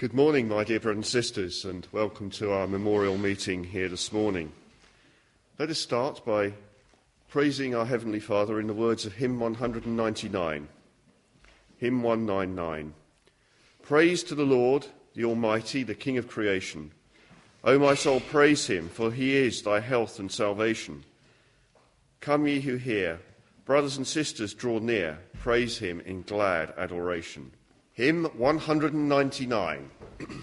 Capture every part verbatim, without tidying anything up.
Good morning, my dear brothers and sisters, and welcome to our memorial meeting here this morning. Let us start by praising our Heavenly Father in the words of hymn one ninety-nine. Hymn one ninety-nine. Praise to the Lord, the Almighty, the King of creation. O my soul, praise him, for he is thy health and salvation. Come ye who hear, brothers and sisters, draw near, praise him in glad adoration. Hymn one ninety-nine.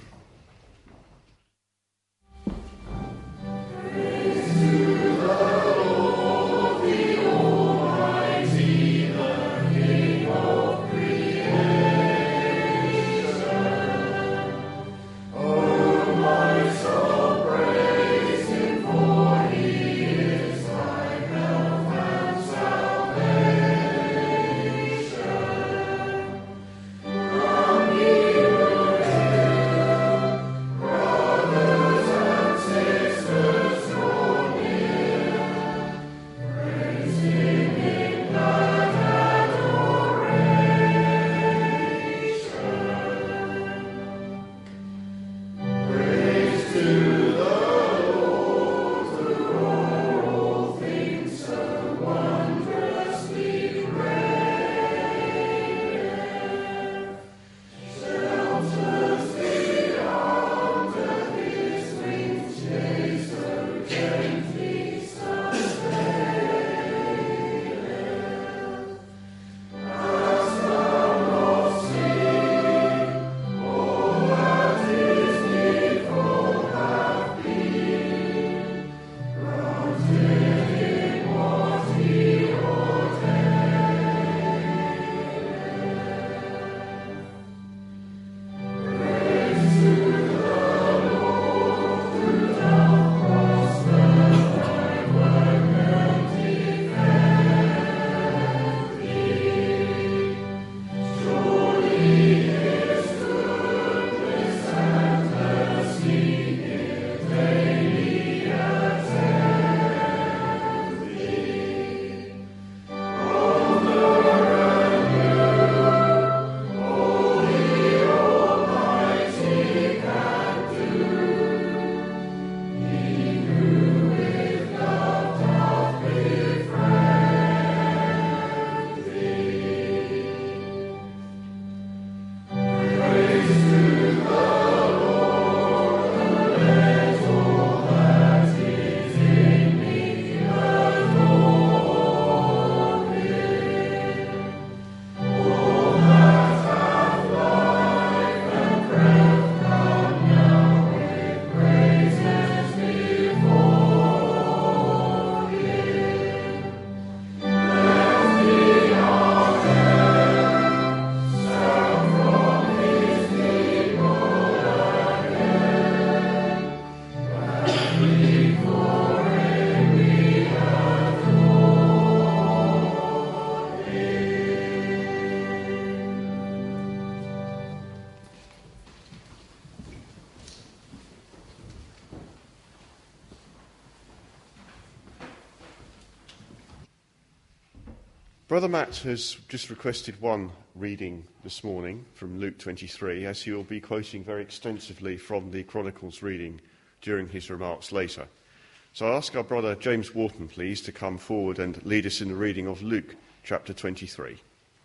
Brother Matt has just requested one reading this morning from Luke twenty-three, as he will be quoting very extensively from the Chronicles reading during his remarks later. So I ask our brother James Wharton, please, to come forward and lead us in the reading of Luke chapter twenty-three.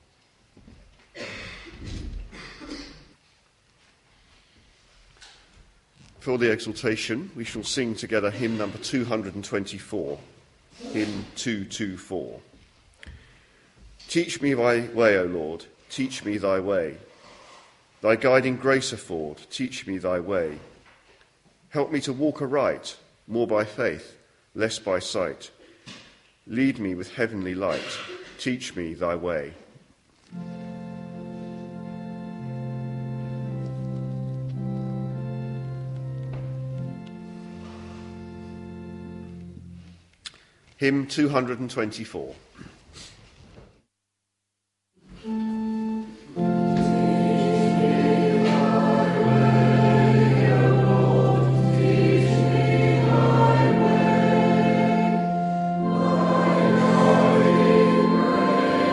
For the exaltation, we shall sing together hymn number two twenty-four, hymn two twenty-four. Teach me thy way, O Lord, teach me thy way. Thy guiding grace afford, teach me thy way. Help me to walk aright, more by faith, less by sight. Lead me with heavenly light, teach me thy way. Hymn two twenty-four.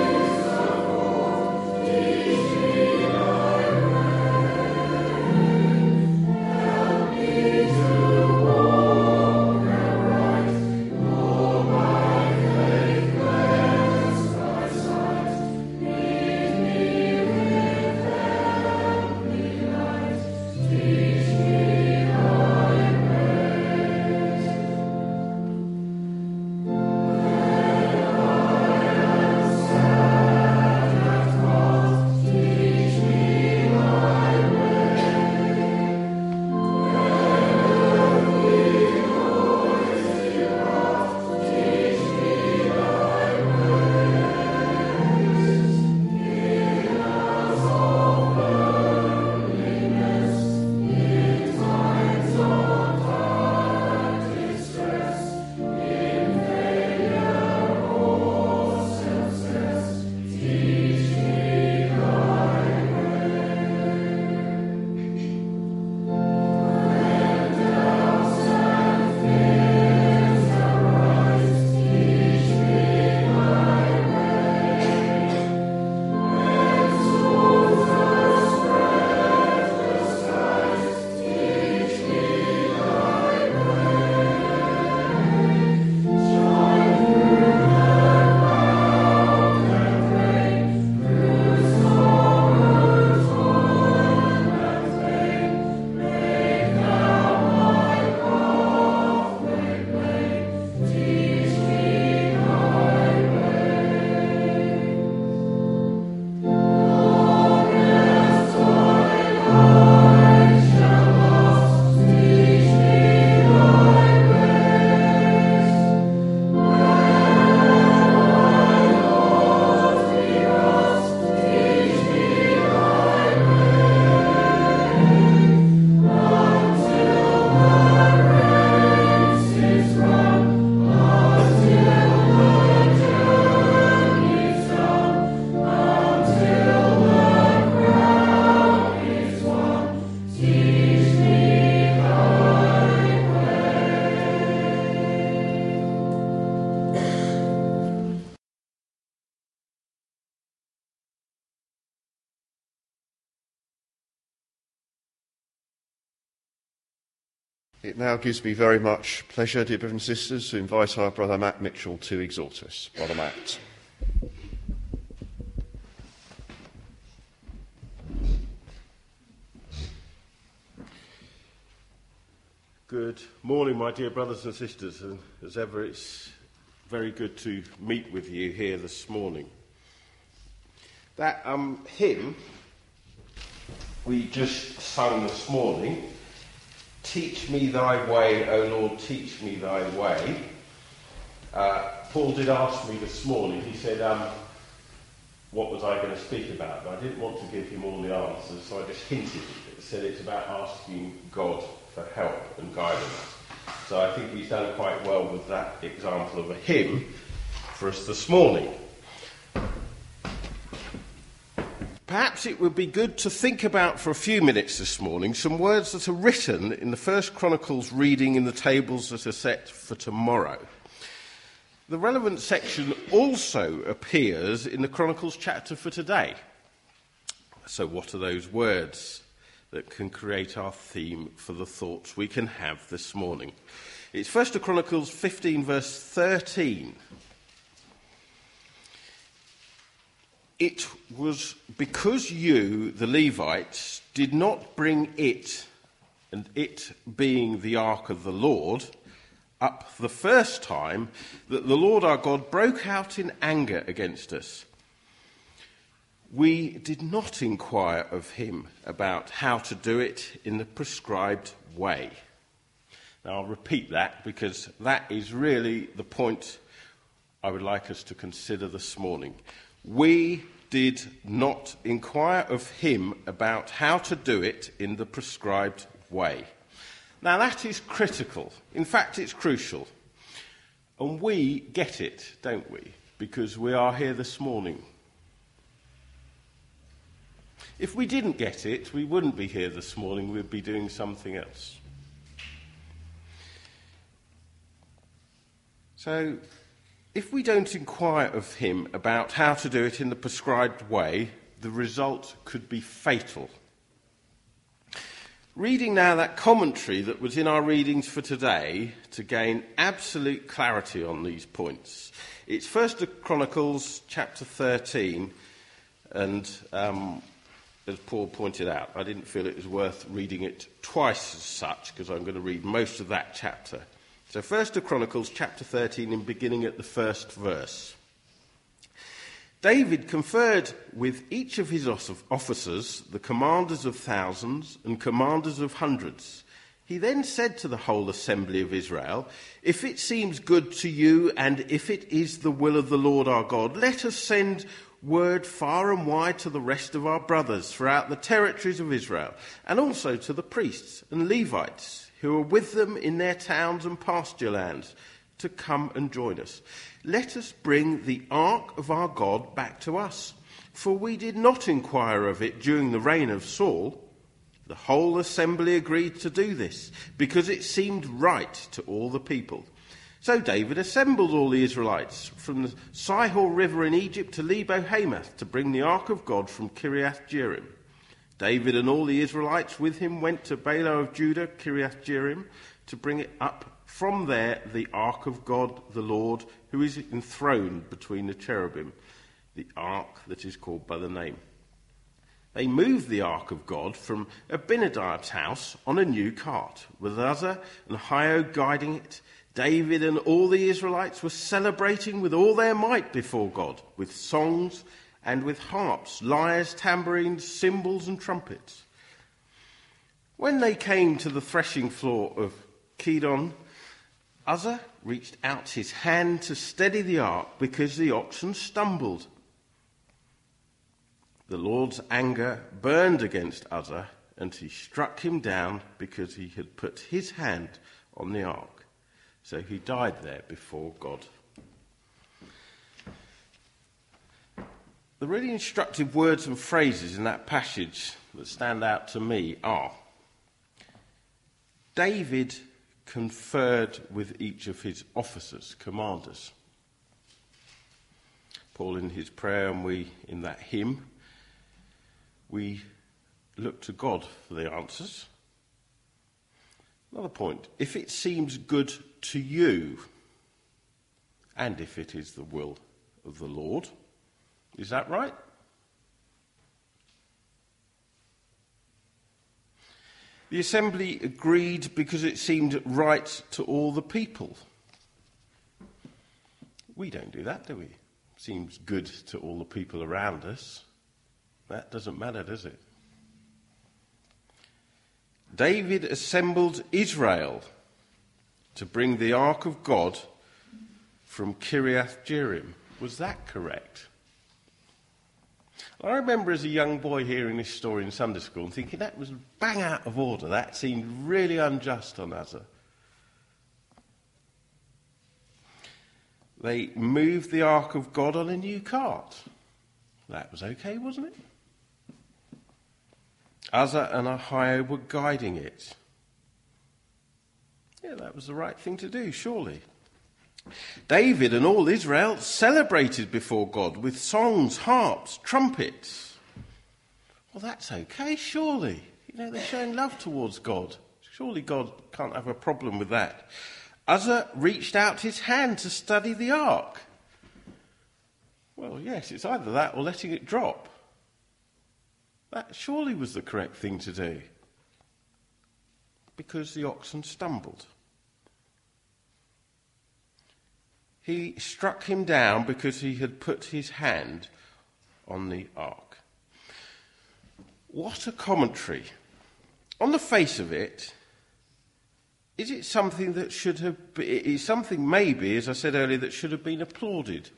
Thank you. It now gives me very much pleasure, dear brothers and sisters, to invite our brother Matt Mitchell to exhort us. Brother Matt. Good morning, my dear brothers and sisters, and as ever it's very good to meet with you here this morning. That um, hymn we just sung this morning, "Teach me thy way, O Lord, teach me thy way." Uh, Paul did ask me this morning, he said, um, what was I going to speak about? But I didn't want to give him all the answers, so I just hinted at it. Said it's about asking God for help and guidance. So I think he's done quite well with that example of a hymn for us this morning. Perhaps it would be good to think about for a few minutes this morning some words that are written in the First Chronicles reading in the tables that are set for tomorrow. The relevant section also appears in the Chronicles chapter for today. So what are those words that can create our theme for the thoughts we can have this morning? It's First Chronicles fifteen, verse thirteen. It was because you, the Levites, did not bring it, and it being the ark of the Lord, up the first time, that the Lord our God broke out in anger against us. We did not inquire of him about how to do it in the prescribed way. Now I'll repeat that because that is really the point I would like us to consider this morning. We did not inquire of him about how to do it in the prescribed way. Now that is critical. In fact, it's crucial. And we get it, don't we? Because we are here this morning. If we didn't get it, we wouldn't be here this morning. We'd be doing something else. So, if we don't inquire of him about how to do it in the prescribed way, the result could be fatal. Reading now that commentary that was in our readings for today to gain absolute clarity on these points. It's First Chronicles chapter thirteen, and um, as Paul pointed out, I didn't feel it was worth reading it twice as such, because I'm going to read most of that chapter. So First Chronicles chapter thirteen, and beginning at the first verse. David conferred with each of his officers, the commanders of thousands and commanders of hundreds. He then said to the whole assembly of Israel, "If it seems good to you, and if it is the will of the Lord our God, let us send word far and wide to the rest of our brothers throughout the territories of Israel, and also to the priests and Levites who are with them in their towns and pasture lands, to come and join us. Let us bring the ark of our God back to us, for we did not inquire of it during the reign of Saul." The whole assembly agreed to do this, because it seemed right to all the people. So David assembled all the Israelites from the Sihor River in Egypt to Lebo Hamath to bring the ark of God from Kiriath Jearim. David and all the Israelites with him went to Baalah of Judah, Kiriath Jearim, to bring it up from there, the ark of God, the Lord, who is enthroned between the cherubim, the ark that is called by the name. They moved the ark of God from Abinadab's house on a new cart, with Uzzah and Ahio guiding it. David and all the Israelites were celebrating with all their might before God, with songs and with harps, lyres, tambourines, cymbals and trumpets. When they came to the threshing floor of Kidon, Uzzah reached out his hand to steady the ark because the oxen stumbled. The Lord's anger burned against Uzzah, and he struck him down because he had put his hand on the ark. So he died there before God. The really instructive words and phrases in that passage that stand out to me are: David conferred with each of his officers, commanders. Paul in his prayer, and we in that hymn, we look to God for the answers. Another point. If it seems good to you, and if it is the will of the Lord, is that right? The assembly agreed because it seemed right to all the people. We don't do that, do we? Seems good to all the people around us. That doesn't matter, does it? David assembled Israel to bring the ark of God from Kiriath Jearim. Was that correct? I remember as a young boy hearing this story in Sunday school and thinking that was bang out of order. That seemed really unjust on Uzzah. They moved the ark of God on a new cart. That was okay, wasn't it? Uzzah and Ahio were guiding it. Yeah, that was the right thing to do, surely. David and all Israel celebrated before God with songs, harps, trumpets. Well, that's okay, surely. You know, they're showing love towards God. Surely God can't have a problem with that. Uzzah reached out his hand to study the ark. Well, yes, it's either that or letting it drop. That surely was the correct thing to do. Because the oxen stumbled. He struck him down because he had put his hand on the ark. What a commentary. On the face of it, is it something that should have been, is something maybe, as I said earlier, that should have been applauded?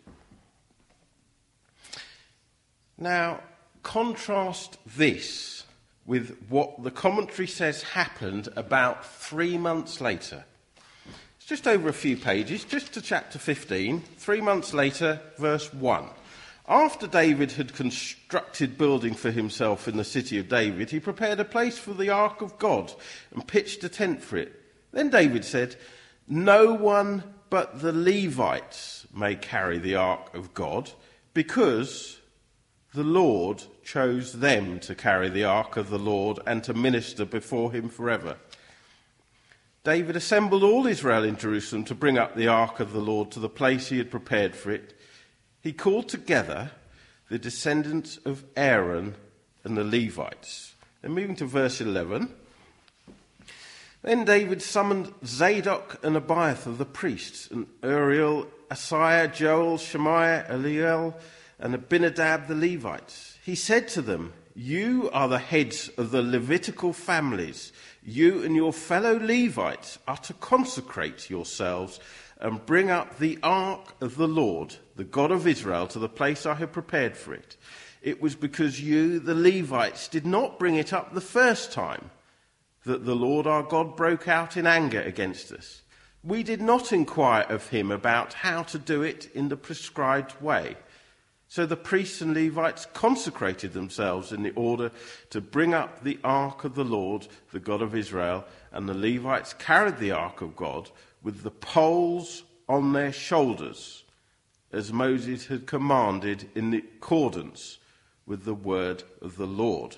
Now, contrast this with what the commentary says happened about three months later. It's just over a few pages, just to chapter fifteen, three months later, verse one. After David had constructed building for himself in the city of David, he prepared a place for the ark of God and pitched a tent for it. Then David said, "No one but the Levites may carry the ark of God, because the Lord chose them to carry the ark of the Lord and to minister before him forever." David assembled all Israel in Jerusalem to bring up the ark of the Lord to the place he had prepared for it. He called together the descendants of Aaron and the Levites. Then moving to verse eleven. Then David summoned Zadok and Abiathar the priests, and Uriel, Asaiah, Joel, Shemaiah, Eliel, and Abinadab the Levites. He said to them, "You are the heads of the Levitical families. You and your fellow Levites are to consecrate yourselves and bring up the ark of the Lord, the God of Israel, to the place I have prepared for it. It was because you, the Levites, did not bring it up the first time that the Lord our God broke out in anger against us. We did not inquire of him about how to do it in the prescribed way. So the priests and Levites consecrated themselves in the order to bring up the ark of the Lord, the God of Israel, and the Levites carried the ark of God with the poles on their shoulders, as Moses had commanded in accordance with the word of the Lord."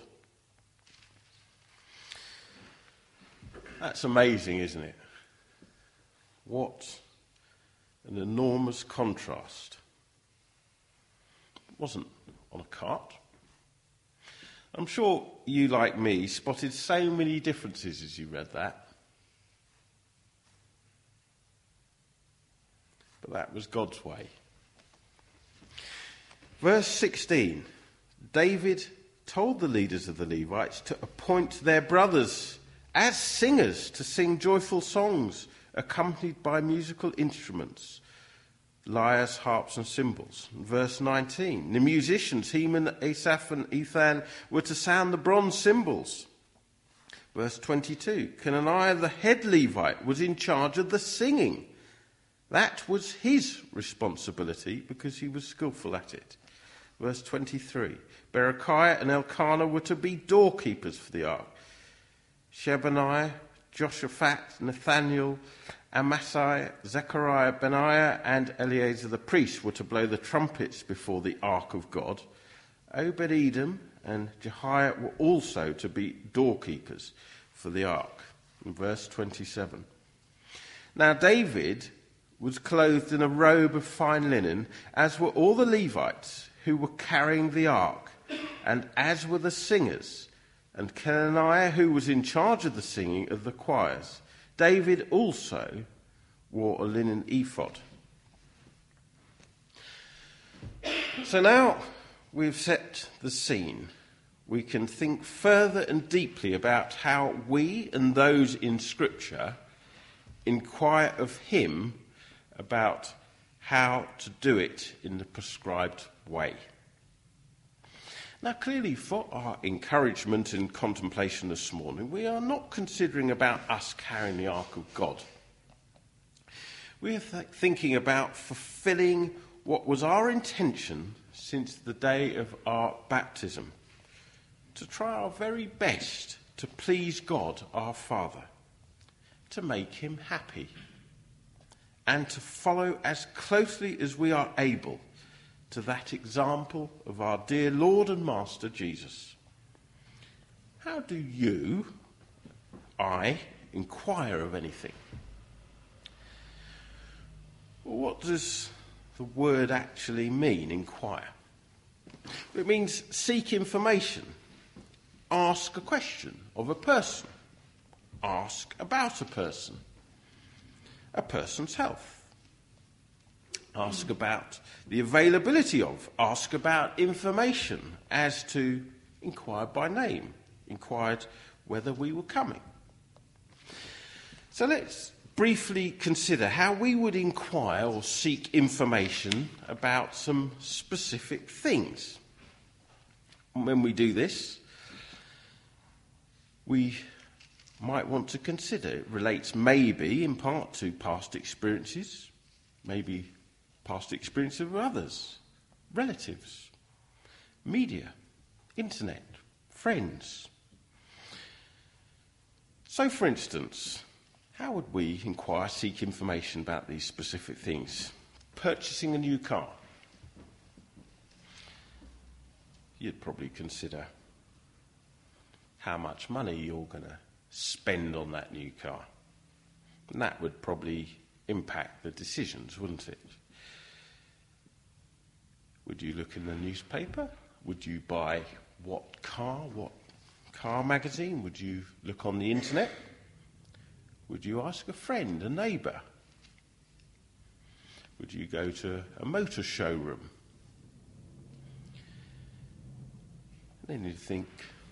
That's amazing, isn't it? What an enormous contrast. It wasn't on a cart. I'm sure you, like me, spotted so many differences as you read that. But that was God's way. Verse sixteen. David told the leaders of the Levites to appoint their brothers as singers to sing joyful songs accompanied by musical instruments, lyres, harps and cymbals. Verse nineteen, the musicians Heman, Asaph and Ethan were to sound the bronze cymbals. Verse twenty-two, Kenaniah the head Levite was in charge of the singing. That was his responsibility because he was skillful at it. Verse twenty-three, Berechiah and Elkanah were to be doorkeepers for the ark. Shebaniah, Joshaphat, Nathaniel, Amasai, Zechariah, Benaiah, and Eleazar the priest were to blow the trumpets before the ark of God. Obed-Edom and Jehiah were also to be doorkeepers for the ark. in verse twenty-seven. Now David was clothed in a robe of fine linen, as were all the Levites who were carrying the ark, and as were the singers, and Kenaniah, who was in charge of the singing of the choirs. David also wore a linen ephod. So now we've set the scene, we can think further and deeply about how we and those in Scripture inquire of him about how to do it in the prescribed way. Now, clearly, for our encouragement and contemplation this morning, we are not considering about us carrying the Ark of God. We are th- thinking about fulfilling what was our intention since the day of our baptism, to try our very best to please God our Father, to make him happy, and to follow as closely as we are able to that example of our dear Lord and Master Jesus. How do you, I, inquire of anything? Well, what does the word actually mean, inquire? It means seek information, ask a question of a person, ask about a person, a person's health, ask about the availability of, ask about information as to, inquired by name, inquired whether we were coming. So let's briefly consider how we would inquire or seek information about some specific things. And when we do this, we might want to consider, it relates maybe in part to past experiences, maybe past experience of others, relatives, media, internet, friends. So, for instance, how would we inquire, seek information about these specific things? Purchasing a new car. You'd probably consider how much money you're going to spend on that new car. And that would probably impact the decisions, wouldn't it? Would you look in the newspaper? Would you buy what car, what car magazine? Would you look on the internet? Would you ask a friend, a neighbour? Would you go to a motor showroom? And then you think,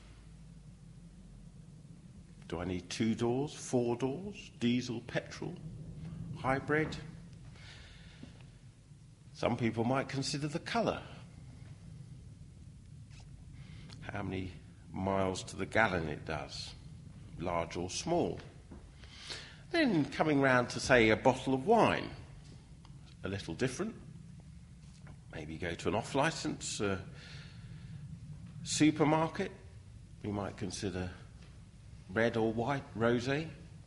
do I need two doors, four doors, diesel, petrol, hybrid? Some people might consider the colour. How many miles to the gallon it does, large or small. Then coming round to, say, a bottle of wine, a little different. Maybe go to an off-licence uh, supermarket. You might consider red or white, rosé,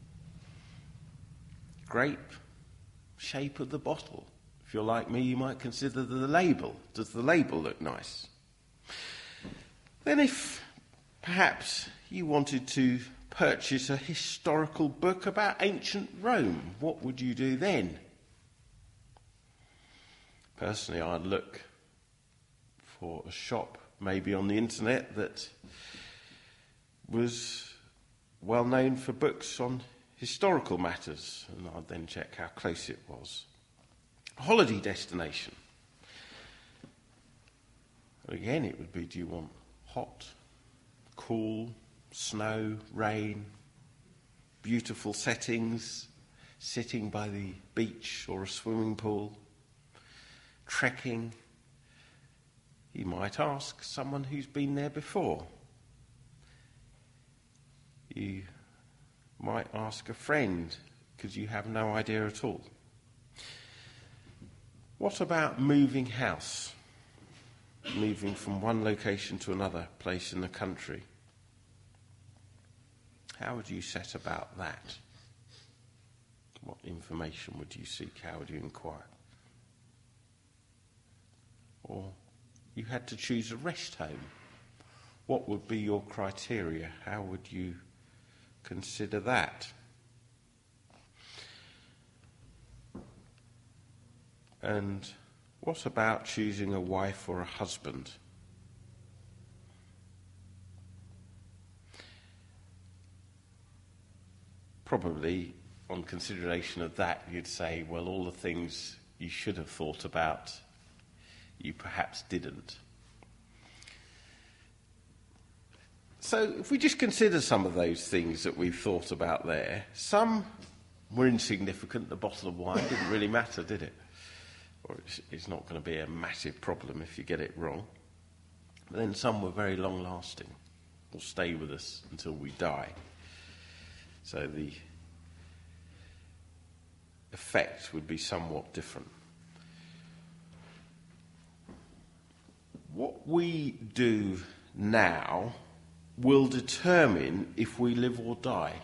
grape, shape of the bottle. If you're like me, you might consider the label. Does the label look nice? Then if perhaps you wanted to purchase a historical book about ancient Rome, what would you do then? Personally, I'd look for a shop maybe on the internet that was well known for books on historical matters, and I'd then check how close it was. A holiday destination. Again, it would be, do you want hot, cool, snow, rain, beautiful settings, sitting by the beach or a swimming pool, trekking? You might ask someone who's been there before. You might ask a friend because you have no idea at all. What about moving house? Moving from one location to another place in the country. How would you set about that? What information would you seek? How would you inquire? Or you had to choose a rest home. What would be your criteria? How would you consider that. And what about choosing a wife or a husband? Probably, on consideration of that, you'd say, well, all the things you should have thought about, you perhaps didn't. So if we just consider some of those things that we've thought about there, some were insignificant. The bottle of wine didn't really matter, did it? Or it's, it's not going to be a massive problem if you get it wrong. But then some were very long-lasting, will stay with us until we die. So the effect would be somewhat different. What we do now will determine if we live or die.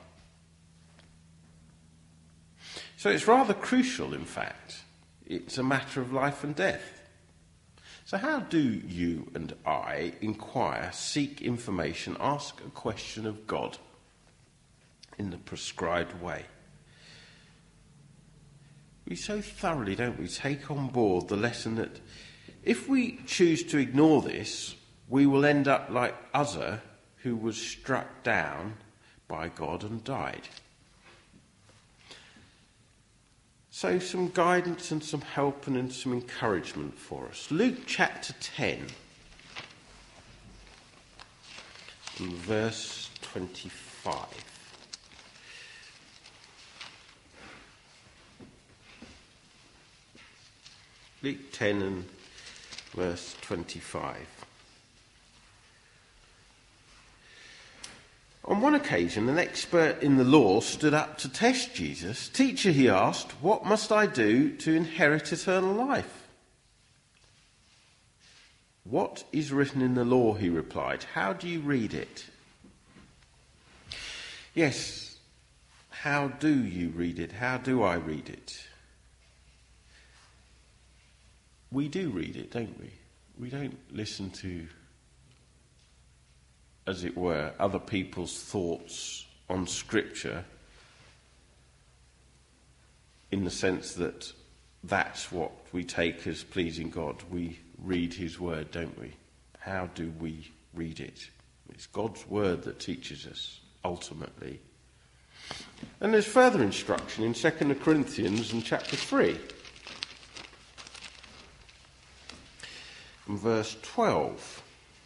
So it's rather crucial, in fact. It's a matter of life and death. So how do you and I inquire, seek information, ask a question of God in the prescribed way? We so thoroughly, don't we, take on board the lesson that if we choose to ignore this, we will end up like Uzzah, who was struck down by God and died. So some guidance and some help and some encouragement for us. Luke chapter ten, and verse twenty-five. Luke ten and verse twenty-five. On one occasion, an expert in the law stood up to test Jesus. "Teacher," he asked, "what must I do to inherit eternal life?" "What is written in the law?" he replied. "How do you read it?" Yes, how do you read it? How do I read it? We do read it, don't we? We don't listen to, as it were, other people's thoughts on Scripture in the sense that that's what we take as pleasing God. We read his word, don't we? How do we read it? It's God's word that teaches us, ultimately. And there's further instruction in Second Corinthians in chapter three. In verse twelve.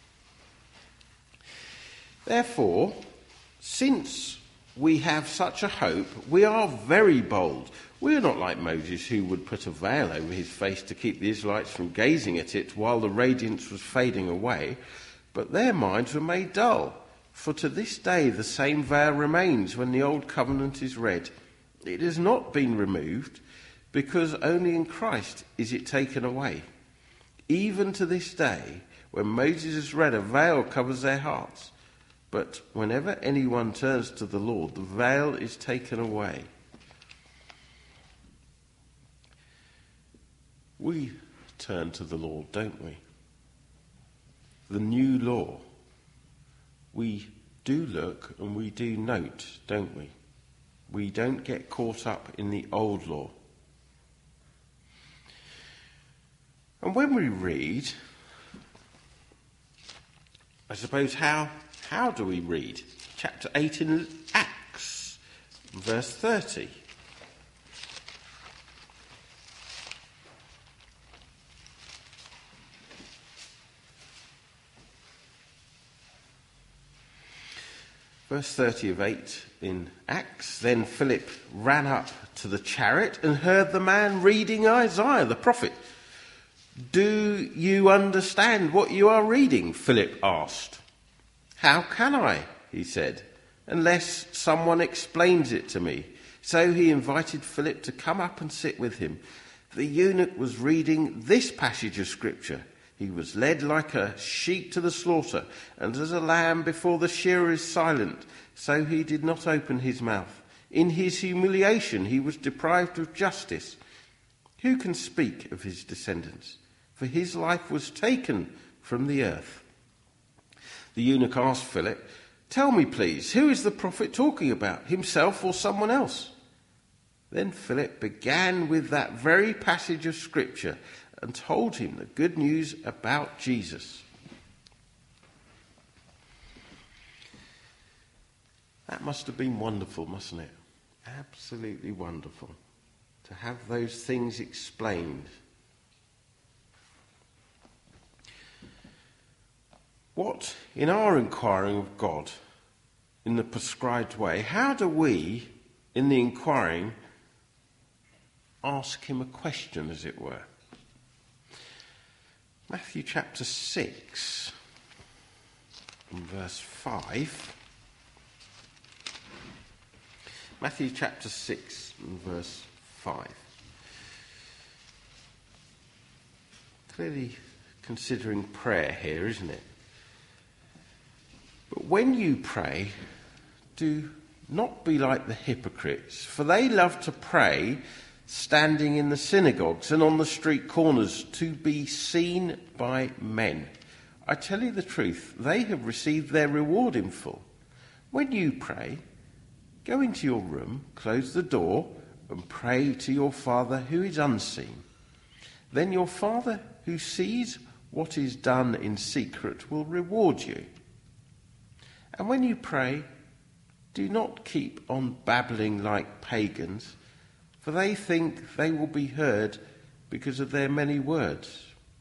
"Therefore, since we have such a hope, we are very bold. We are not like Moses, who would put a veil over his face to keep the Israelites from gazing at it while the radiance was fading away, but their minds were made dull. For to this day the same veil remains when the old covenant is read. It has not been removed, because only in Christ is it taken away. Even to this day, when Moses is read, a veil covers their hearts. But whenever anyone turns to the Lord, the veil is taken away." We turn to the Lord, don't we? The new law. We do look and we do note, don't we? We don't get caught up in the old law. And when we read, I suppose, how how do we read? Chapter eight in Acts, verse thirty. Verse thirty of eight in Acts. "Then Philip ran up to the chariot and heard the man reading Isaiah the prophet. 'Do you understand what you are reading?' Philip asked. 'How can I,' he said, 'unless someone explains it to me?' So he invited Philip to come up and sit with him. The eunuch was reading this passage of Scripture. 'He was led like a sheep to the slaughter, and as a lamb before the shearer is silent, so he did not open his mouth. In his humiliation he was deprived of justice. Who can speak of his descendants? For his life was taken from the earth.' The eunuch asked Philip, Tell me, please, who is the prophet talking about, himself or someone else? Then Philip began with that very passage of Scripture and told him the good news about Jesus. That must have been wonderful, mustn't it? Absolutely wonderful to have those things explained. What, in our inquiring of God in the prescribed way, how do we, in the inquiring, ask him a question, as it were? Matthew chapter six, and verse five. Matthew chapter six and verse five. Clearly considering prayer here, isn't it? But when you pray, do not be like the hypocrites, for they love to pray standing in the synagogues and on the street corners to be seen by men. I tell you the truth, they have received their reward in full. When you pray, go into your room, close the door, and pray to your Father who is unseen. Then your Father who sees what is done in secret will reward you. And when you pray, do not keep on babbling like pagans, for they think they will be heard because of their many words.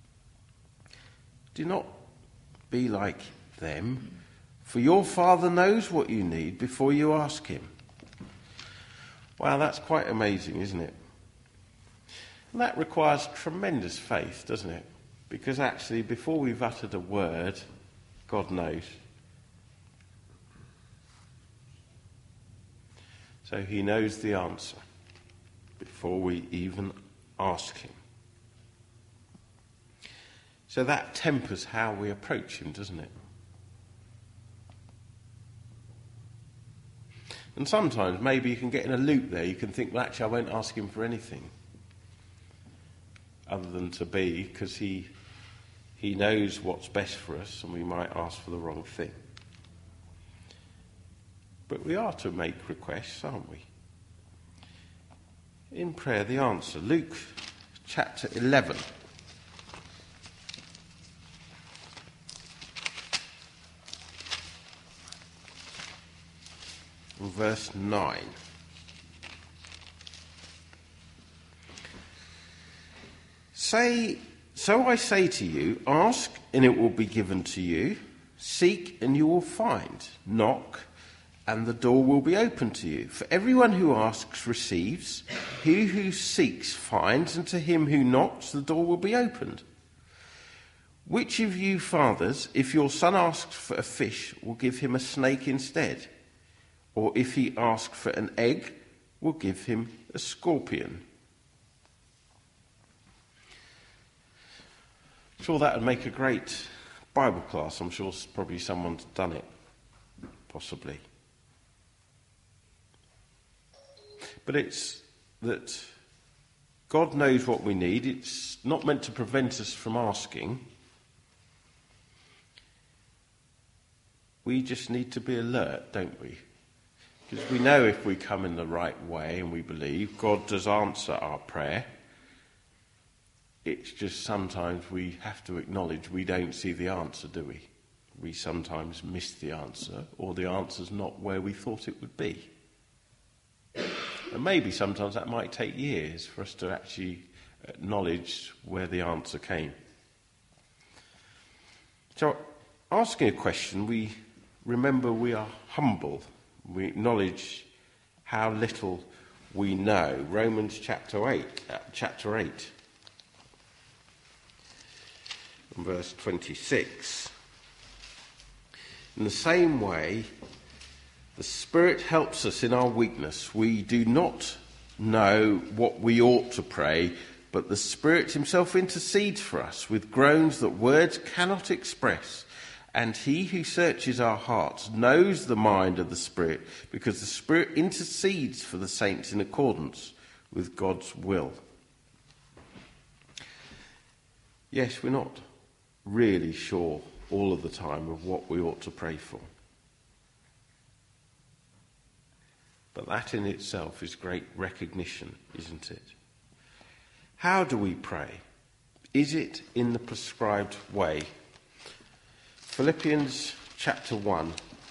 Do not be like them, for your Father knows what you need before you ask him. Wow, that's quite amazing, isn't it? And that requires tremendous faith, doesn't it? Because actually, before we've uttered a word, God knows. So he knows the answer before we even ask him. So that tempers how we approach him, doesn't it? And sometimes maybe you can get in a loop there. You can think, well, actually, I won't ask him for anything other than to be, because he, he knows what's best for us, and we might ask for the wrong thing. But we are to make requests, aren't we? In prayer, the answer. Luke chapter eleven. Verse nine. Say, so I say to you, ask and it will be given to you, seek and you will find, knock and the door will be opened to you. For everyone who asks receives, he who seeks finds, and to him who knocks the door will be opened. Which of you fathers, if your son asks for a fish, will give him a snake instead? Or if he asks for an egg, will give him a scorpion? I'm sure that would make a great Bible class. I'm sure probably someone's done it, possibly. But it's that God knows what we need. It's not meant to prevent us from asking. We just need to be alert, don't we? Because we know if we come in the right way and we believe, God does answer our prayer. It's just sometimes we have to acknowledge we don't see the answer, do we? We sometimes miss the answer, or the answer's not where we thought it would be. And maybe sometimes that might take years for us to actually acknowledge where the answer came. So, asking a question, we remember we are humble. We acknowledge how little we know. Romans chapter eight, uh, chapter eight, and verse twenty-six. In the same way, the Spirit helps us in our weakness. We do not know what we ought to pray, but the Spirit himself intercedes for us with groans that words cannot express. And he who searches our hearts knows the mind of the Spirit, because the Spirit intercedes for the saints in accordance with God's will. Yes, we're not really sure all of the time of what we ought to pray for. But that in itself is great recognition, isn't it? How do we pray? Is it in the prescribed way? Philippians chapter one.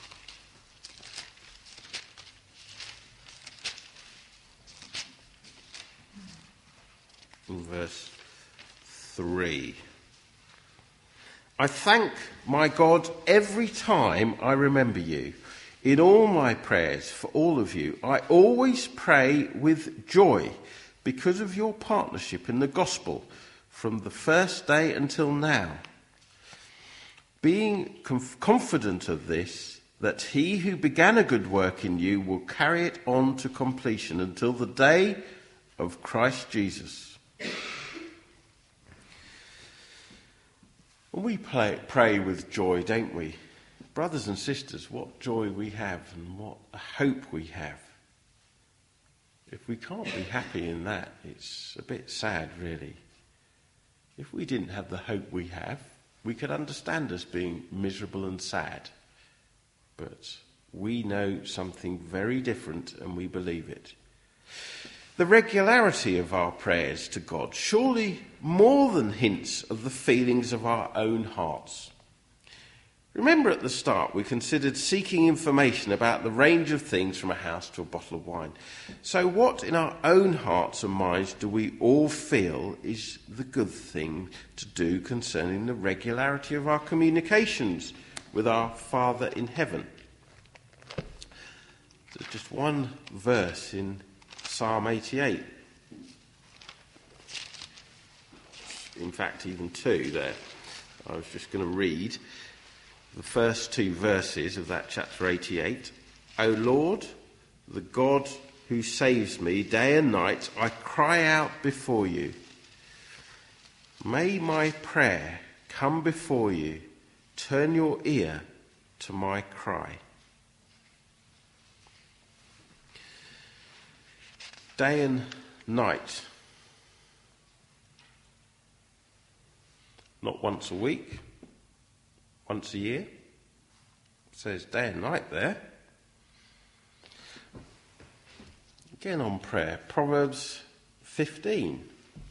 Verse three. I thank my God every time I remember you. In all my prayers for all of you, I always pray with joy because of your partnership in the gospel from the first day until now. Being conf- confident of this, that he who began a good work in you will carry it on to completion until the day of Christ Jesus. We play, pray with joy, don't we? Brothers and sisters, what joy we have and what hope we have. If we can't be happy in that, it's a bit sad, really. If we didn't have the hope we have, we could understand us being miserable and sad. But we know something very different and we believe it. The regularity of our prayers to God surely more than hints of the feelings of our own hearts. Remember at the start we considered seeking information about the range of things from a house to a bottle of wine. So what in our own hearts and minds do we all feel is the good thing to do concerning the regularity of our communications with our Father in heaven? There's just one verse in Psalm eighty-eight. In fact, even two there. I was just going to read the first two verses of that chapter eighty-eight. O Lord, the God who saves me day and night, I cry out before you. May my prayer come before you. Turn your ear to my cry. Day and night. Not once a week, once a year. It says day and night there. Again on prayer, Proverbs fifteen,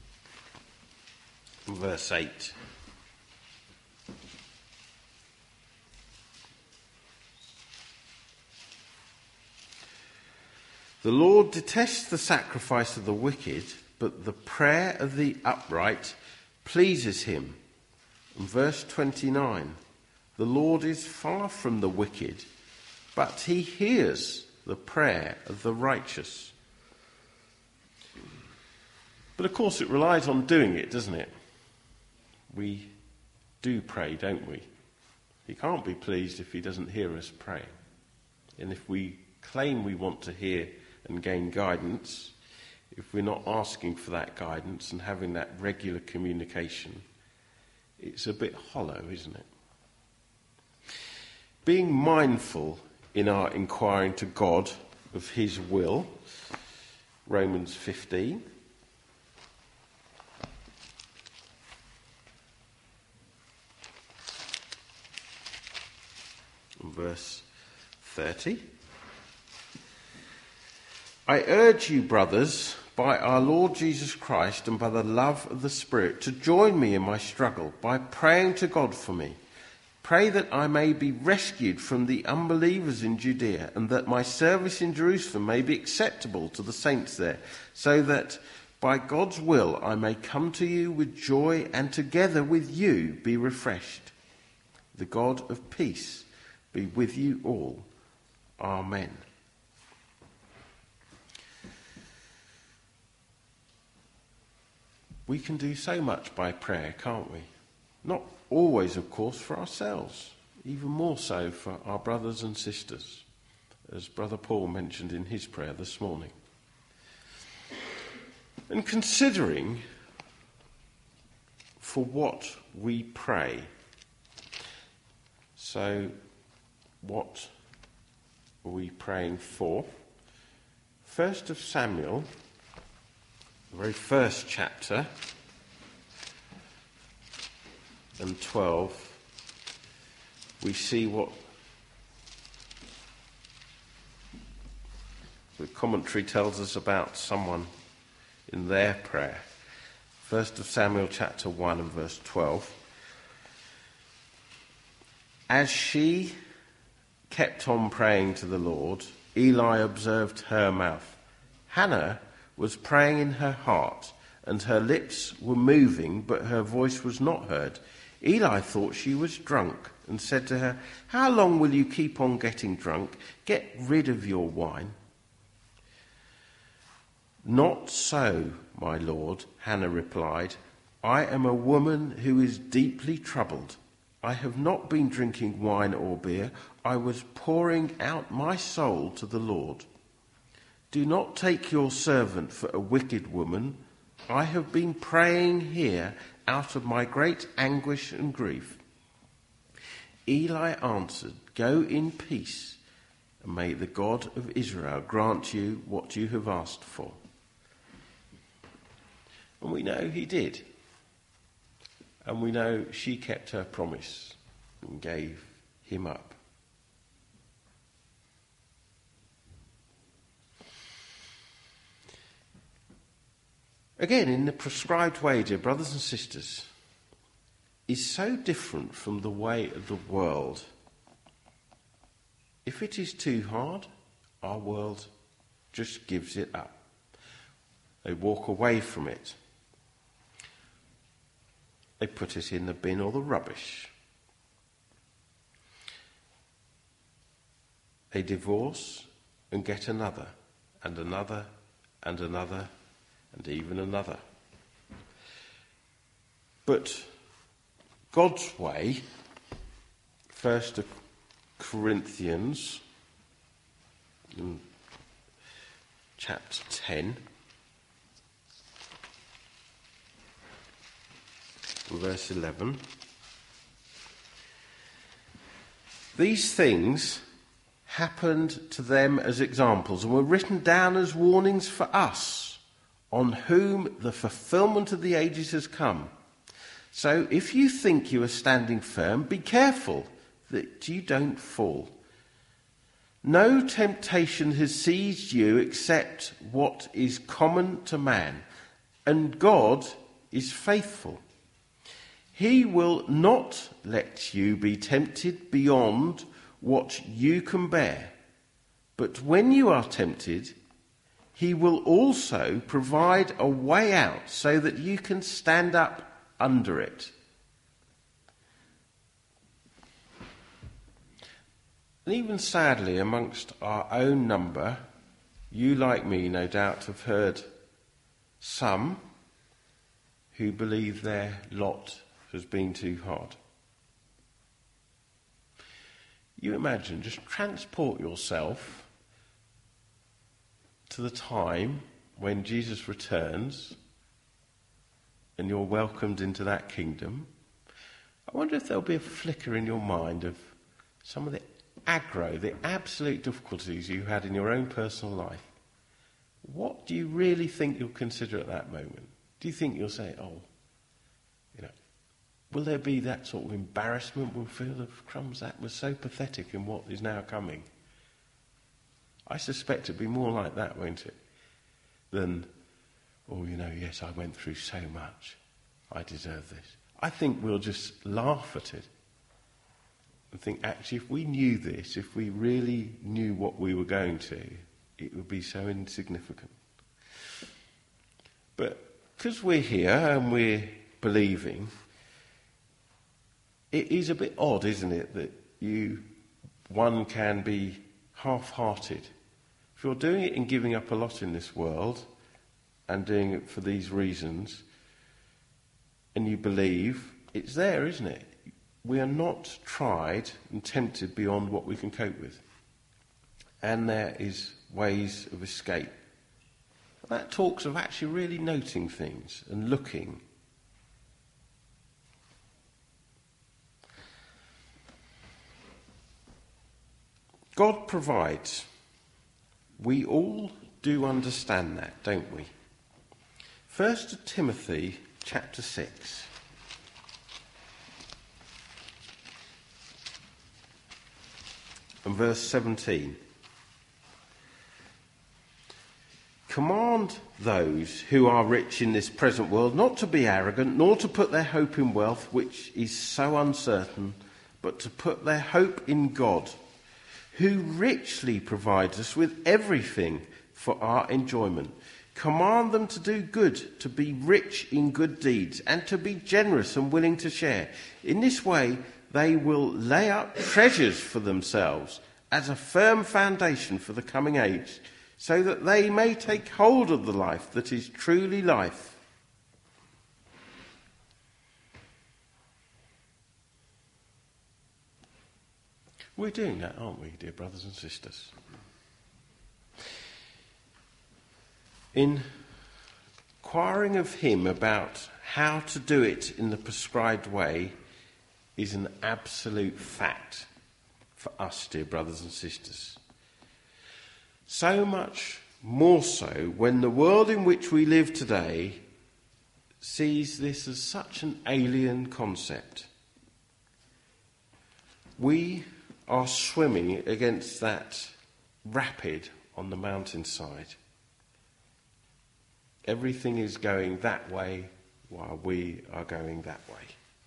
verse eight. The Lord detests the sacrifice of the wicked, but the prayer of the upright pleases him. And verse twenty-nine, the Lord is far from the wicked, but he hears the prayer of the righteous. But of course it relies on doing it, doesn't it? We do pray, don't we? He can't be pleased if he doesn't hear us praying. And if we claim we want to hear and gain guidance, if we're not asking for that guidance and having that regular communication, it's a bit hollow, isn't it? Being mindful in our inquiring to God of his will, Romans fifteen. Verse thirty. I urge you, brothers, by our Lord Jesus Christ and by the love of the Spirit, to join me in my struggle by praying to God for me. Pray that I may be rescued from the unbelievers in Judea, and that my service in Jerusalem may be acceptable to the saints there, so that by God's will I may come to you with joy and together with you be refreshed. The God of peace be with you all. Amen. We can do so much by prayer, can't we? Not always, of course, for ourselves, even more so for our brothers and sisters, as Brother Paul mentioned in his prayer this morning. And considering for what we pray, so what are we praying for? First of Samuel, the very first chapter, and twelve, we see what The commentary tells us about someone in their prayer. First of Samuel chapter one and verse twelve. As she kept on praying to the Lord, Eli observed her mouth. Hannah was praying in her heart, and her lips were moving, but her voice was not heard. Eli thought she was drunk and said to her, "How long will you keep on getting drunk? Get rid of your wine." "Not so, my lord," Hannah replied. "I am a woman who is deeply troubled. I have not been drinking wine or beer. I was pouring out my soul to the Lord. Do not take your servant for a wicked woman. I have been praying here out of my great anguish and grief." Eli answered, "Go in peace, and may the God of Israel grant you what you have asked for." And we know he did. And we know she kept her promise and gave him up. Again, in the prescribed way, dear brothers and sisters, is so different from the way of the world. If it is too hard, our world just gives it up. They walk away from it. They put it in the bin or the rubbish. They divorce and get another, and another, and another, and even another. But God's way, First Corinthians chapter ten, verse eleven. These things happened to them as examples and were written down as warnings for us, on whom the fulfillment of the ages has come. So if you think you are standing firm, be careful that you don't fall. No temptation has seized you except what is common to man, and God is faithful. He will not let you be tempted beyond what you can bear. But when you are tempted, he will also provide a way out so that you can stand up under it. And even sadly, amongst our own number, you, like me, no doubt have heard some who believe their lot has been too hard. You imagine, just transport yourself to the time when Jesus returns and you're welcomed into that kingdom. I wonder if there'll be a flicker in your mind of some of the aggro, the absolute difficulties you had in your own personal life. What do you really think you'll consider at that moment? Do you think you'll say, oh, you know, will there be that sort of embarrassment? We'll feel the crumbs, that was so pathetic in what is now coming. I suspect it'll be more like that, won't it? Than, oh, you know, yes, I went through so much. I deserve this. I think we'll just laugh at it and think, actually, if we knew this, if we really knew what we were going to, it would be so insignificant. But because we're here and we're believing, it is a bit odd, isn't it, that you, one can be half-hearted. If you're doing it and giving up a lot in this world and doing it for these reasons, and you believe, it's there, isn't it? We are not tried and tempted beyond what we can cope with. And there is ways of escape. That talks of actually really noting things and looking. God provides. We all do understand that, don't we? First Timothy chapter six. And verse seventeen. Command those who are rich in this present world not to be arrogant, nor to put their hope in wealth, which is so uncertain, but to put their hope in God, who richly provides us with everything for our enjoyment. Command them to do good, to be rich in good deeds, and to be generous and willing to share. In this way, they will lay up treasures for themselves as a firm foundation for the coming age, so that they may take hold of the life that is truly life. We're doing that, aren't we, dear brothers and sisters? In inquiring of him about how to do it in the prescribed way is an absolute fact for us, dear brothers and sisters. So much more so when the world in which we live today sees this as such an alien concept. We are swimming against that rapid on the mountainside. Everything is going that way while we are going that way.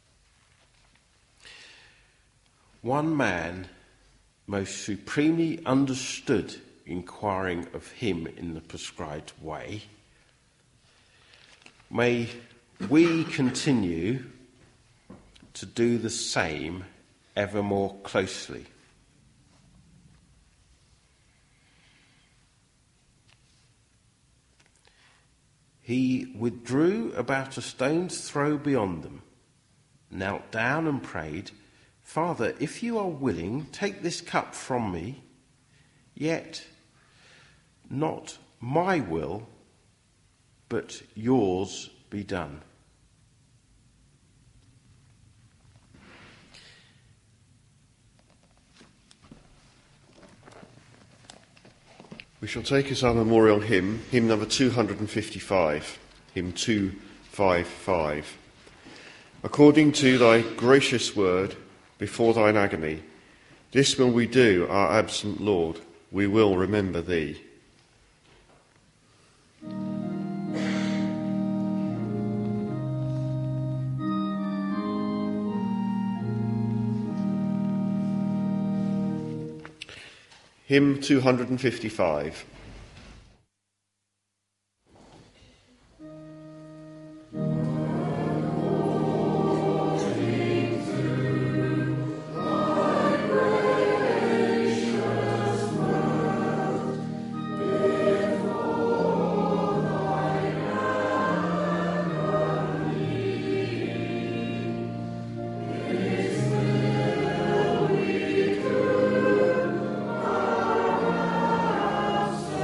One man most supremely understood inquiring of him in the prescribed way. May we continue to do the same ever more closely. He withdrew about a stone's throw beyond them, knelt down and prayed, "Father, if you are willing, take this cup from me, yet not my will, but yours be done." We shall take as our memorial hymn, hymn number two hundred fifty-five, hymn two fifty-five. According to thy gracious word, before thine agony, this will we do, our absent Lord, we will remember thee. Hymn two hundred fifty-five. Amen.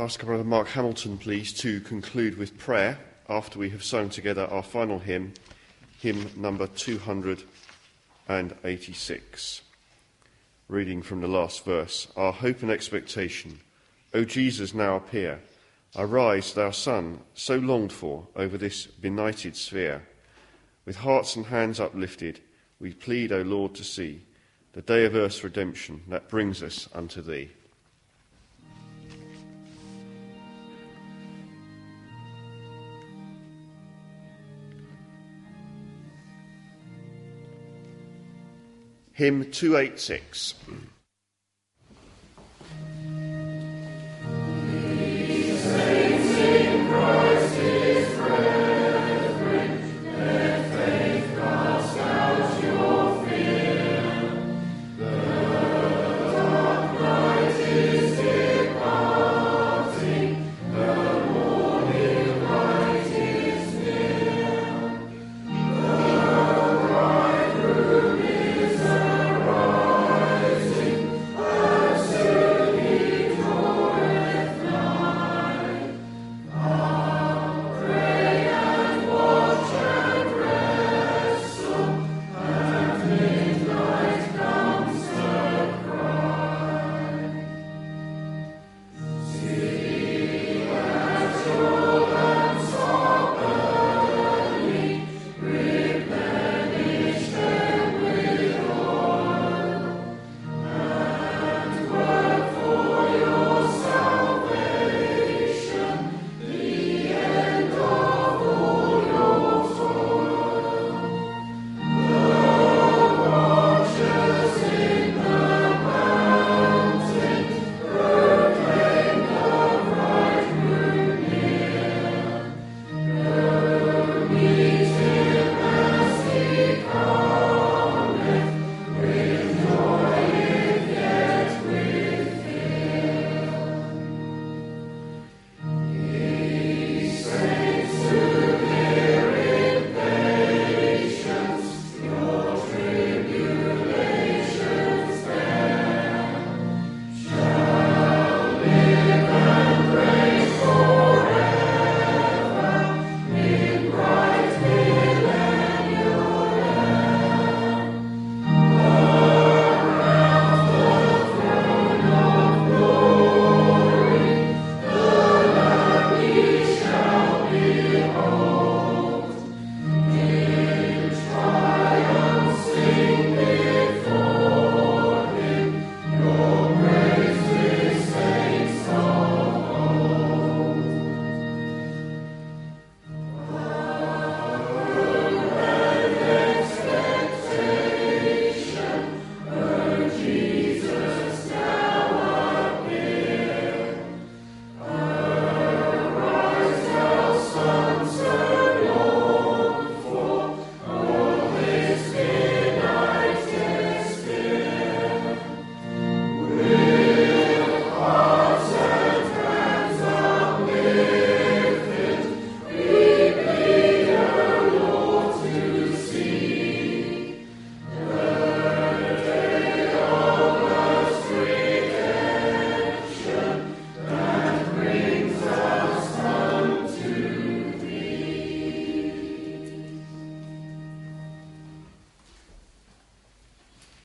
ask Brother Mark Hamilton, please, to conclude with prayer after we have sung together our final hymn, hymn number two hundred eighty-six. Reading from the last verse, our hope and expectation, O Jesus, now appear. Arise, thou Son, so longed for over this benighted sphere. With hearts and hands uplifted, we plead, O Lord, to see the day of earth's redemption that brings us unto thee. Hymn two eighty-six.